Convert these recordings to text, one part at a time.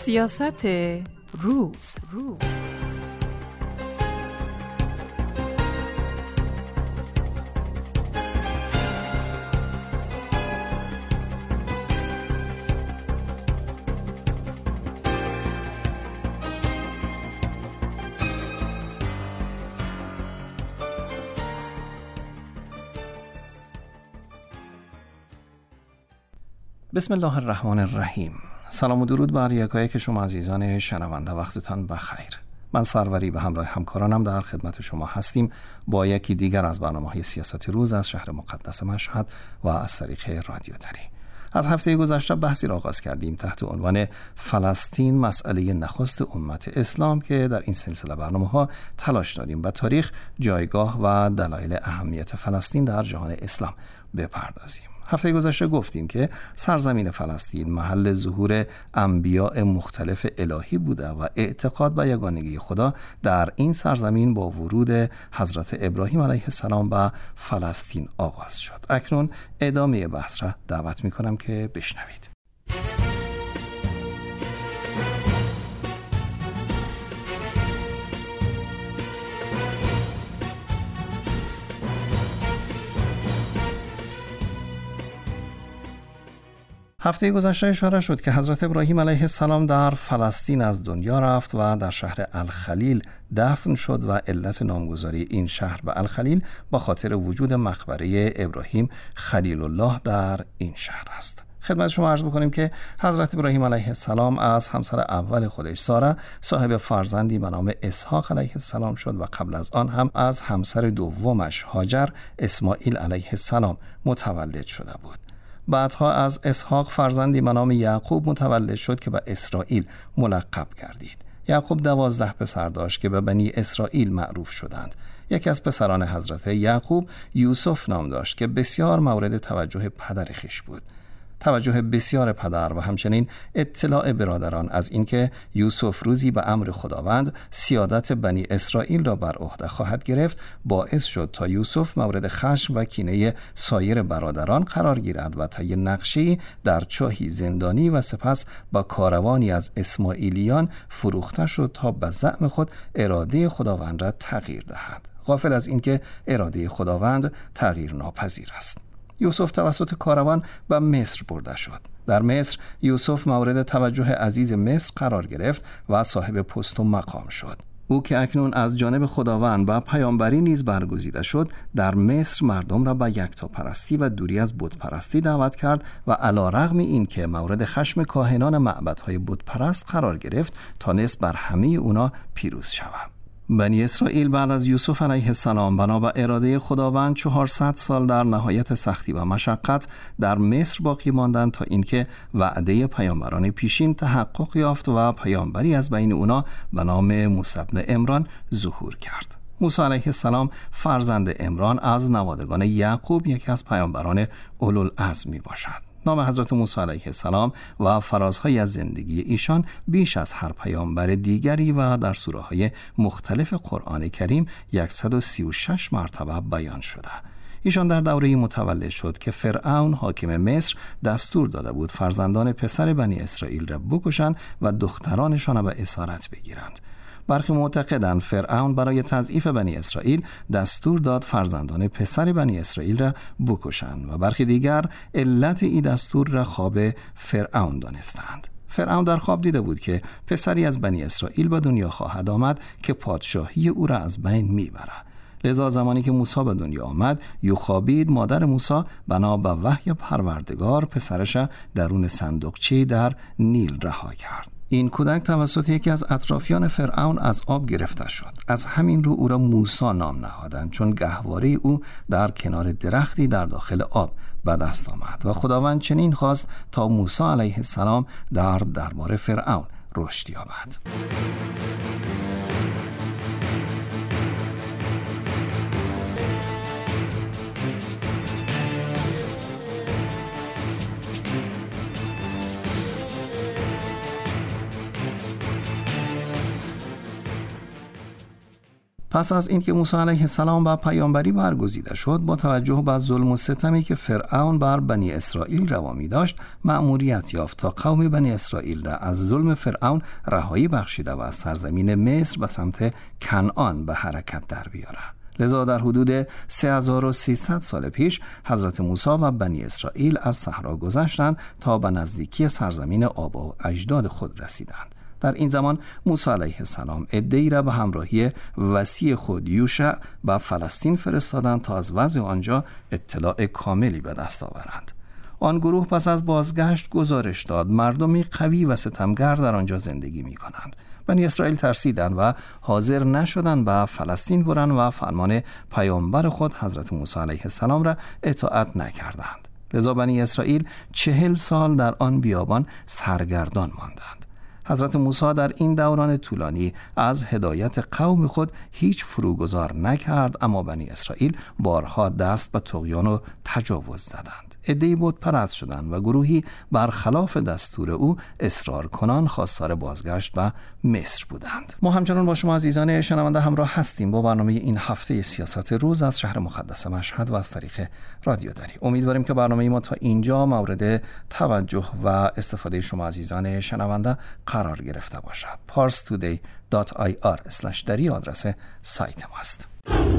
سیاست روز. بسم الله الرحمن الرحیم. سلام و درود بر یکایک شما عزیزان شنونده، وقتتان بخیر. من سروری به همراه همکارانم در خدمت شما هستیم با یکی دیگر از برنامه‌های سیاست روز از شهر مقدس مشهد و از طریق رادیو تری. از هفته گذشته بحثی را آغاز کردیم تحت عنوان فلسطین مسئله نخست امت اسلام که در این سلسله برنامه‌ها تلاش داریم و تاریخ، جایگاه و دلایل اهمیت فلسطین در جهان اسلام بپردازیم. هفته گذشته گفتیم که سرزمین فلسطین محل ظهور انبیاء مختلف الهی بوده و اعتقاد به یگانگی خدا در این سرزمین با ورود حضرت ابراهیم علیه السلام به فلسطین آغاز شد. اکنون ادامه بحث را دعوت می کنم که بشنوید. هفته گذشته اشاره شد که حضرت ابراهیم علیه السلام در فلسطین از دنیا رفت و در شهر الخلیل دفن شد و علت نامگذاری این شهر به الخلیل با خاطر وجود مقبره ابراهیم خلیل الله در این شهر است. خدمت شما عرض بکنیم که حضرت ابراهیم علیه السلام از همسر اول خودش ساره صاحب فرزندی به نام اسحاق علیه السلام شد و قبل از آن هم از همسر دومش هاجر اسماعیل علیه السلام متولد شده بود. بعدها از اسحاق فرزندی به نام یعقوب متولد شد که به اسرائیل ملقب گردید. یعقوب 12 پسر داشت که به بنی اسرائیل معروف شدند. یکی از پسران حضرت یعقوب یوسف نام داشت که بسیار مورد توجه پدر خویش بود. توجه بسیار پدر و همچنین اطلاع برادران از اینکه یوسف روزی به امر خداوند سیادت بنی اسرائیل را بر عهده خواهد گرفت باعث شد تا یوسف مورد خشم و کینه سایر برادران قرار گیرد و طی نقشه‌ای در چاهی زندانی و سپس با کاروانی از اسماعیلیان فروخته شد تا به زعم خود اراده خداوند را تغییر دهد، غافل از اینکه اراده خداوند تغییر ناپذیر است. یوسف توسط کاروان به مصر برده شد. در مصر یوسف مورد توجه عزیز مصر قرار گرفت و صاحب پست و مقام شد. او که اکنون از جانب خداوند و پیامبری نیز برگزیده شد، در مصر مردم را به یکتاپرستی و دوری از بتپرستی دعوت کرد و علیرغم این که مورد خشم کاهنان معبدهای بتپرست قرار گرفت تانست بر همه اونا پیروز شود. بنی اسرائیل بعد از یوسف علیه السلام بنا به اراده خداوند 400 سال در نهایت سختی و مشقت در مصر باقی ماندند تا اینکه وعده پیامبران پیشین تحقق یافت و پیامبری از بین اونا به نام موسی بن عمران ظهور کرد. موسی علیه السلام فرزند عمران از نوادگان یعقوب یکی از پیامبران اولوالعزم می باشد. نام حضرت موسی علیه السلام و فرازهای از زندگی ایشان بیش از هر پیامبر دیگری و در سوره‌های مختلف قرآن کریم 136 مرتبه بیان شده. ایشان در دوره متولد شد که فرعون حاکم مصر دستور داده بود فرزندان پسر بنی اسرائیل را بکشند و دخترانشان را به اسارت بگیرند. برخی معتقدند فرعون برای تضعیف بنی اسرائیل دستور داد فرزندان پسر بنی اسرائیل را بکشند و برخی دیگر علت این دستور را خواب فرعون دانستند. فرعون در خواب دیده بود که پسری از بنی اسرائیل به دنیا خواهد آمد که پادشاهی او را از بین میبرد. لذا زمانی که موسی به دنیا آمد، یوخابید مادر موسی بنا به وحی پروردگار پسرش درون صندوقچه در نیل رها کرد. این کودک توسط یکی از اطرافیان فرعون از آب گرفته شد. از همین رو او را موسی نام نهادند، چون گهواره او در کنار درختی در داخل آب به دست آمد و خداوند چنین خواست تا موسی علیه السلام در دربار فرعون رشد یابد. پس از اینکه موسی علیه السلام به پیامبری برگزیده شد، با توجه به ظلم و ستمی که فرعون بر بنی اسرائیل روا می داشت، مأموریت یافت تا قوم بنی اسرائیل را از ظلم فرعون رهایی بخشیده و از سرزمین مصر به سمت کنعان به حرکت در بیاره. لذا در حدود 3300 سال پیش حضرت موسی و بنی اسرائیل از صحرا گذشتند تا به نزدیکی سرزمین آبا و اجداد خود رسیدند. در این زمان موسی علیه السلام عده‌ای را به همراهی وصی خود یوشع به فلسطین فرستادند تا از وضع آنجا اطلاع کاملی به دست آورند. آن گروه پس از بازگشت گزارش داد مردمی قوی و ستمگر در آنجا زندگی می کنند. بنی اسرائیل ترسیدند و حاضر نشدند به فلسطین برند و فرمان پیامبر خود حضرت موسی علیه السلام را اطاعت نکردند. لذا بنی اسرائیل 40 سال در آن بیابان سرگردان ماندند. حضرت موسی در این دوران طولانی از هدایت قوم خود هیچ فروگذار نکرد، اما بنی اسرائیل بارها دست به طغیان و تجاوز زدند. عده‌ای بت پرست شدند و گروهی برخلاف دستور او اصرار کنان خواستار بازگشت به مصر بودند. ما همچنان با شما عزیزان شنونده همراه هستیم با برنامه این هفته سیاست روز از شهر مقدس مشهد و از طریق رادیو دری. امیدواریم که برنامه ما تا اینجا مورد توجه و استفاده شما عزیزان شنونده قرار گرفته باشد. parstoday.ir/dari آدرس سایت ما است.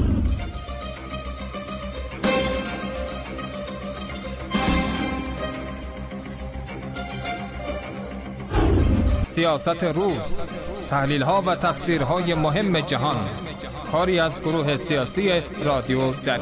سیاست روز، تحلیل‌ها و تفسیرهای مهم جهان، کاری از گروه سیاسی رادیو دری.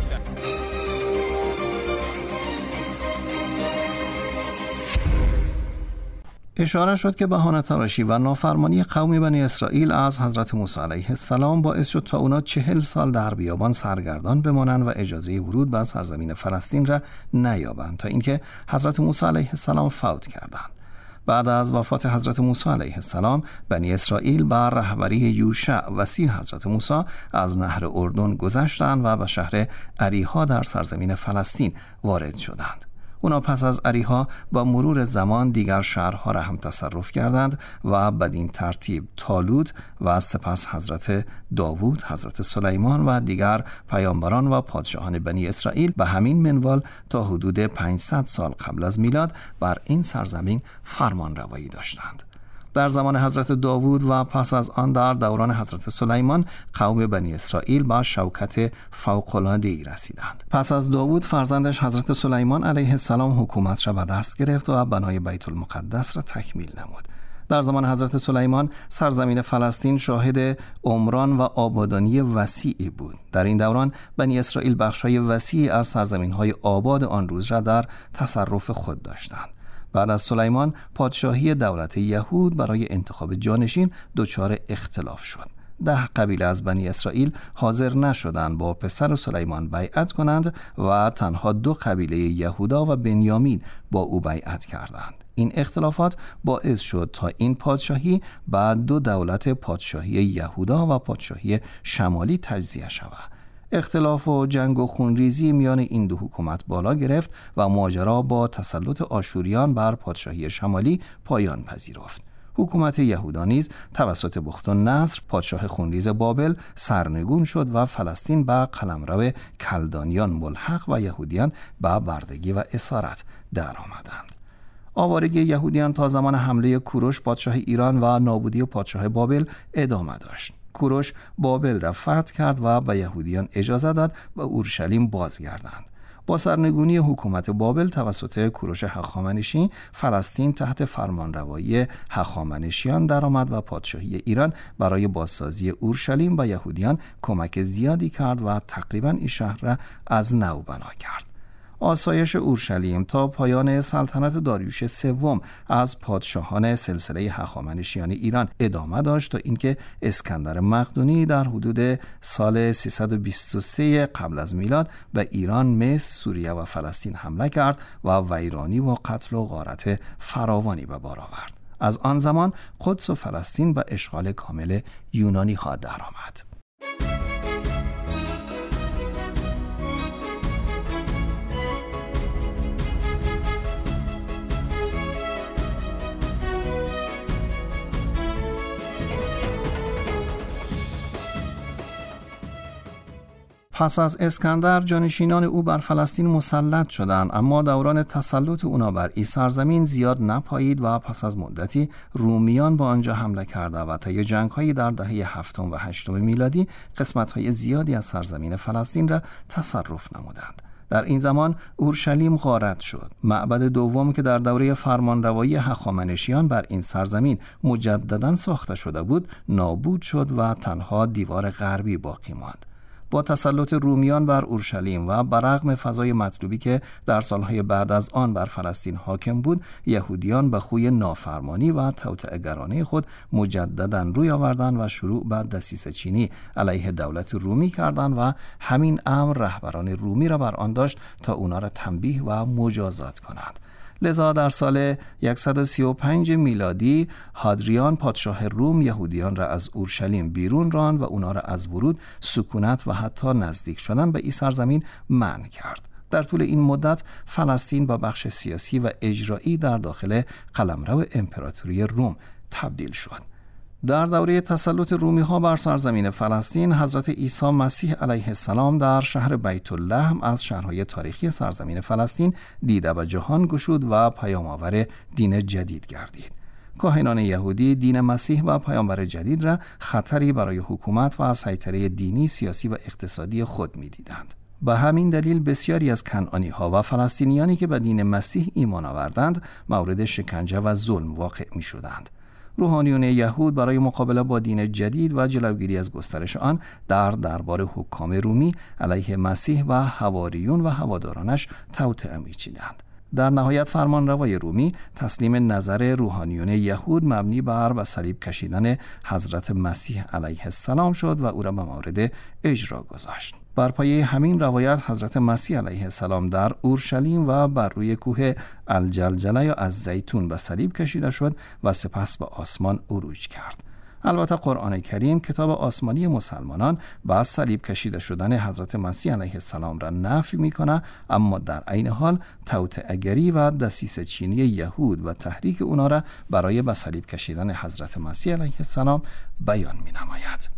اشاره شد که بهانه تراشی و نافرمانی قوم بنی اسرائیل از حضرت موسی علیه السلام باعث شد تا اونا 40 سال در بیابان سرگردان بمانند و اجازه ورود به سرزمین فلسطین را نیابند تا اینکه حضرت موسی علیه السلام فوت کردند. بعد از وفات حضرت موسی علیه السلام، بنی اسرائیل بر رهبری یوشع وصی حضرت موسی از نهر اردن گذشتند و به شهر اریحا در سرزمین فلسطین وارد شدند. اونا پس از اریحا با مرور زمان دیگر شهرها را هم تصرف کردند و بدین ترتیب طالوت و سپس حضرت داوود، حضرت سلیمان و دیگر پیامبران و پادشاهان بنی اسرائیل به همین منوال تا حدود 500 سال قبل از میلاد بر این سرزمین فرمان روایی داشتند. در زمان حضرت داوود و پس از آن در دوران حضرت سلیمان قوم بنی اسرائیل با شوکت فوق‌العاده‌ای رسیدند. پس از داوود فرزندش حضرت سلیمان علیه السلام حکومت را به دست گرفت و بنای بیت المقدس را تکمیل نمود. در زمان حضرت سلیمان سرزمین فلسطین شاهد عمران و آبادانی وسیعی بود. در این دوران بنی اسرائیل بخشای وسیعی از سرزمین‌های آباد آن روز را در تصرف خود داشتند. بعد از سلیمان پادشاهی دولت یهود برای انتخاب جانشین دچار اختلاف شد. 10 قبیله از بنی اسرائیل حاضر نشدند با پسر سلیمان بیعت کنند و تنها 2 قبیله یهودا و بنیامین با او بیعت کردند. این اختلافات باعث شد تا این پادشاهی بعد 2 دولت پادشاهی یهودا و پادشاهی شمالی تجزیه شود. اختلاف و جنگ و خونریزی میان این 2 حکومت بالا گرفت و ماجرا با تسلط آشوریان بر پادشاهی شمالی پایان پذیرفت. حکومت یهودا نیز توسط بختالنصر پادشاه خونریز بابل سرنگون شد و فلسطین به قلمرو کلدانیان ملحق و یهودیان به بردگی و اسارت درآمدند. آوارگی یهودیان تا زمان حمله کوروش پادشاه ایران و نابودی پادشاه بابل ادامه داشت. کوروش بابل را فتح کرد و به یهودیان اجازه داد به اورشلیم بازگردند. با سرنگونی حکومت بابل توسط کوروش هخامنشی، فلسطین تحت فرمانروایی هخامنشیان درآمد و پادشاهی ایران برای بازسازی اورشلیم به یهودیان کمک زیادی کرد و تقریباً این شهر را از نو بنا کرد. آسایش اورشلیم تا پایان سلطنت داریوش سوم از پادشاهان سلسله هخامنشیان ایران ادامه داشت تا اینکه اسکندر مقدونی در حدود سال 323 قبل از میلاد به ایران، مصر، سوریه و فلسطین حمله کرد و ویرانی و قتل و غارت فراوانی به بار آورد. از آن زمان قدس و فلسطین به اشغال کامل یونانی ها درآمد. پس از اسکندر جانشینان او بر فلسطین مسلط شدند، اما دوران تسلط اونا بر این سرزمین زیاد نپایید و پس از مدتی رومیان با آنجا حمله کرده و طی جنگ‌هایی در دهه 7 و 8 میلادی قسمت‌های زیادی از سرزمین فلسطین را تصرف نمودند. در این زمان اورشلیم غارت شد. معبد دوم که در دوره فرمانروایی هخامنشیان بر این سرزمین مجدداً ساخته شده بود، نابود شد و تنها دیوار غربی باقی ماند. با تسلط رومیان بر اورشلیم و برغم فضای مطلوبی که در سالهای بعد از آن بر فلسطین حاکم بود، یهودیان به خوی نافرمانی و توطئه‌گرانه خود مجدداً روی آوردند و شروع به دسیسه چینی علیه دولت رومی کردند و همین امر رهبران رومی را بر آن داشت تا اونا را تنبیه و مجازات کنند. لذا در سال 135 میلادی هادریان پادشاه روم یهودیان را از اورشلیم بیرون راند و اونا را از ورود، سکونت و حتی نزدیک شدن به این سرزمین منع کرد. در طول این مدت فلسطین با بخش سیاسی و اجرایی در داخل قلمرو امپراتوری روم تبدیل شد. در دوره تسلط رومی ها بر سرزمین فلسطین، حضرت عیسی مسیح علیه السلام در شهر بیت لحم از شهرهای تاریخی سرزمین فلسطین دیده به جهان گشود و پیام‌آور دین جدید گردید. کاهنان یهودی دین مسیح و پیامبر جدید را خطری برای حکومت و سیطره دینی، سیاسی و اقتصادی خود می‌دیدند. به همین دلیل بسیاری از کنعانی‌ها و فلسطینیانی که به دین مسیح ایمان آوردند، مورد شکنجه و ظلم واقع می‌شدند. روحانیون یهود برای مقابله با دین جدید و جلوگیری از گسترش آن در دربار حکام رومی علیه مسیح و حواریون و هوادارانش توطئه می‌چیدند. در نهایت فرمانروای رومی تسلیم نظر روحانیون یهود مبنی بر به صلیب کشیدن حضرت مسیح علیه السلام شد و او را به مورد اجرا گذاشت. بر پایه همین روایت حضرت مسیح علیه السلام در اورشلیم و بر روی کوه الجلجله یا از زیتون به صلیب کشیده شد و سپس به آسمان عروج کرد. البته قرآن کریم کتاب آسمانی مسلمانان با صلیب کشیده شدن حضرت مسیح علیه السلام را نفی می‌کند، اما در عین حال توطئه‌گری و دسیسه چینی یهود و تحریک اونا را برای به صلیب کشیدن حضرت مسیح علیه السلام بیان می‌نماید.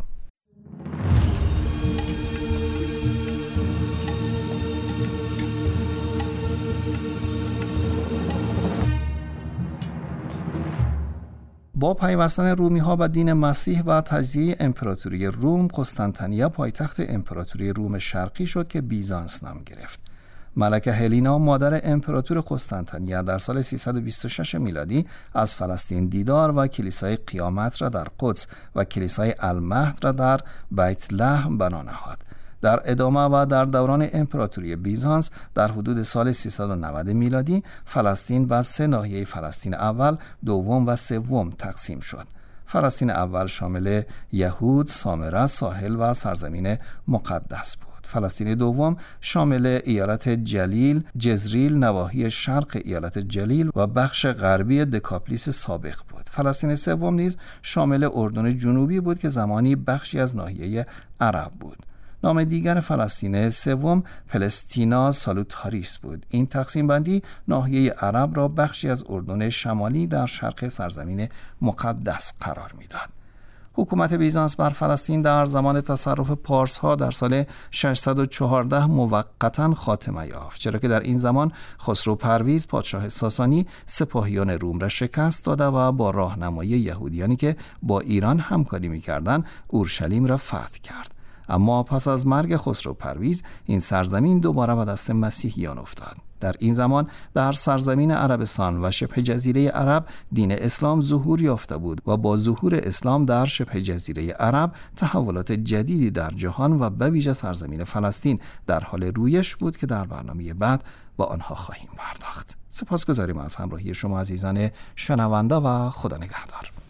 با پیوستن رومی ها به دین مسیح و تجزیه امپراتوری روم، قسطنطنیه پایتخت امپراتوری روم شرقی شد که بیزانس نام گرفت. ملکه هلینا مادر امپراتور قسطنطنیه در سال 326 میلادی از فلسطین دیدار و کلیسای قیامت را در قدس و کلیسای المهد را در بیت لحم بنا نهاد. در ادامه و در دوران امپراتوری بیزانس در حدود سال 390 میلادی فلسطین به 3 ناحیه فلسطین اول، دوم و سوم تقسیم شد. فلسطین اول شامل یهود، سامره، ساحل و سرزمین مقدس بود. فلسطین دوم شامل ایالت جلیل، جزریل، نواحی شرق ایالت جلیل و بخش غربی دکاپلیس سابق بود. فلسطین سوم نیز شامل اردن جنوبی بود که زمانی بخشی از ناحیه عرب بود. نام دیگر فلسطین سوم پلستینا سالوتاریس بود. این تقسیم بندی ناحیه عرب را بخشی از اردن شمالی در شرق سرزمین مقدس قرار میداد. حکومت بیزانس بر فلسطین در زمان تصرف پارس‌ها در سال 614 موقتاً خاتمه یافت، چرا که در این زمان خسرو پرویز پادشاه ساسانی سپاهیان روم را شکست داده و با راهنمایی یهودیانی که با ایران همکاری می‌کردند اورشلیم را فتح کرد. اما پس از مرگ خسرو پرویز این سرزمین دوباره به دست مسیحیان افتاد. در این زمان در سرزمین عربستان و شبه جزیره عرب دین اسلام ظهور یافته بود و با ظهور اسلام در شبه جزیره عرب تحولات جدیدی در جهان و به ویژه سرزمین فلسطین در حال رویش بود که در برنامه بعد با آنها خواهیم پرداخت. سپاسگزاریم از همراهی شما عزیزان شنونده و خدا نگهدار.